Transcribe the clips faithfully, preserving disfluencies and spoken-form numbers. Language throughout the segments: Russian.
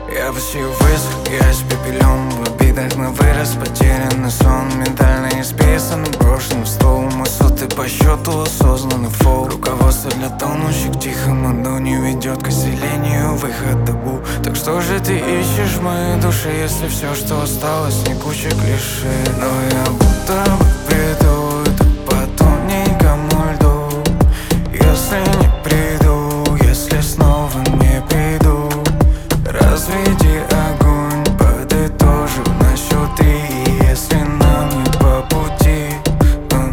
Я почти высох, я испепелен в обидах на вырос, потерянный сон, ментально исписан, брошен в стол. Мой суд и по счету осознанный фол. Руководство для тонущих тихом оно не ведет к исцелению, выход табу. Так что же ты ищешь в моей душе, если все, что осталось, не куча клише? Но я будто бы приду, это по тоненькому льду. Если не приду, если снова не приду, разведи огонь, подытожу на счет три. Если нам не по пути, ну,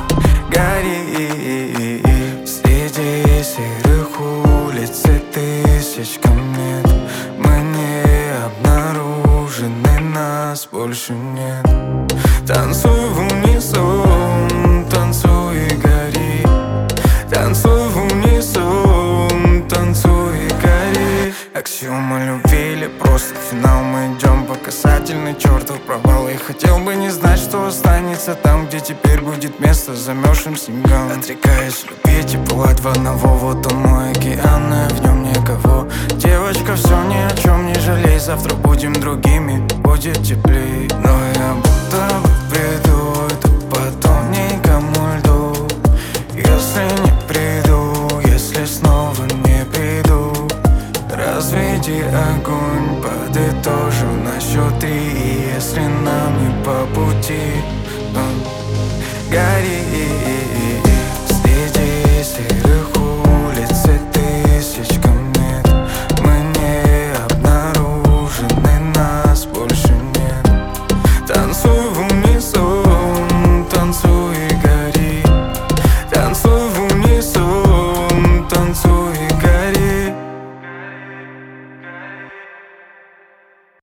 гори. Среди серых улиц и тысяч комет мы не обнаружены, нас больше нет. Танцуй в унисон, танцуй и гори. Танцуй в унисон, танцуй и гори. Аксиома любви или просто финал, мы идем по касательной, чертов провал. Я хотел бы не знать, что останется там, где теперь будет место замерзшим снегам. Отрекаясь любить и пылать в одного, вот он мой океан, и в нем никого. Девочка, все ни о чем не жалей, завтра будем другими, будет теплей. Но я будто бы приду, это по тоненькому льду. Если не приду, если снова не приду, разведи огонь, подытожу на счет три. Если нам не по пути, ну, гори.